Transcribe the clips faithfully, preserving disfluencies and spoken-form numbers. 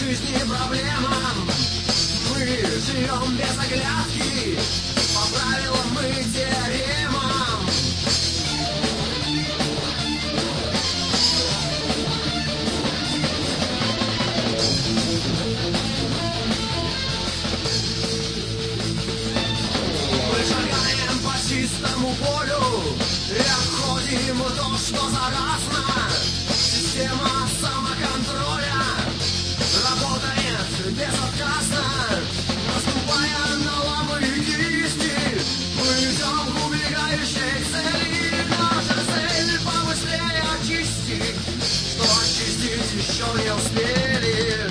жизни проблемам. Мы живем без оглядки, по правилам мы теоремам. Мы шагаем по чистому полю и обходим то, что заразно. Система самоконтроля работает безотказно. Наступая на лапы и кисти, мы идем к убегающей цели. Наша цель побыстрее очистить, что очистить еще не успели.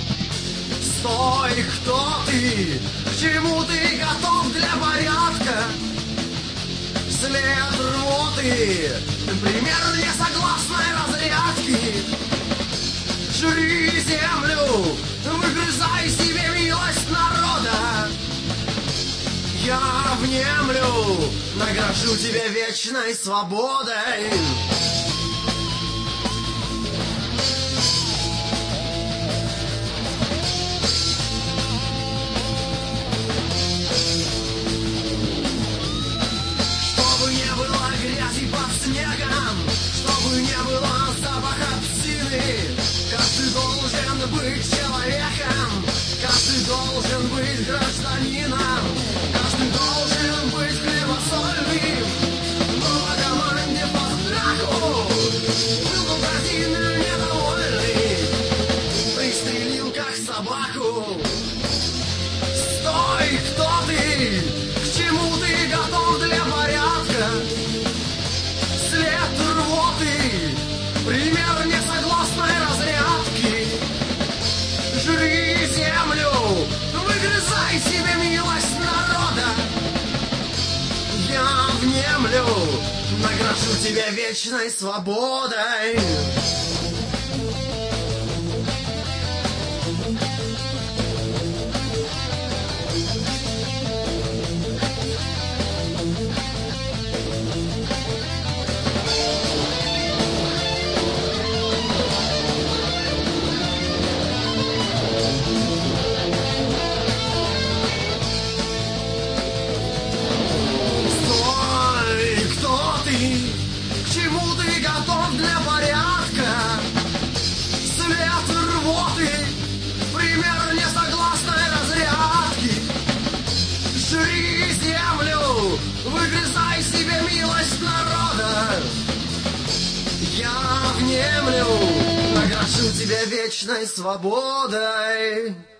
Стой, кто ты? К чему ты готов для порядка? След рвоты, пример несогласной разрядки. Жри землю, выгрызай себе милость народа. Я внемлю, награжу тебя вечной свободой. Чтобы не было грязи под снегом, чтобы не было запаха псины. Каждый должен быть человеком, каждый должен быть гражданином, каждый должен быть хлебосольным. Но по команде по страху был бы один недовольный, пристрелил как собаку. Стой, кто ты? К чему ты готов для порядка? След рвоты, пример несогласной разрядки. Жри землю, выгрызай себе милость народа. Я внемлю, награжу тебя вечной свободой. Выгрызай себе милость народа. Я внемлю, награжу тебя вечной свободой.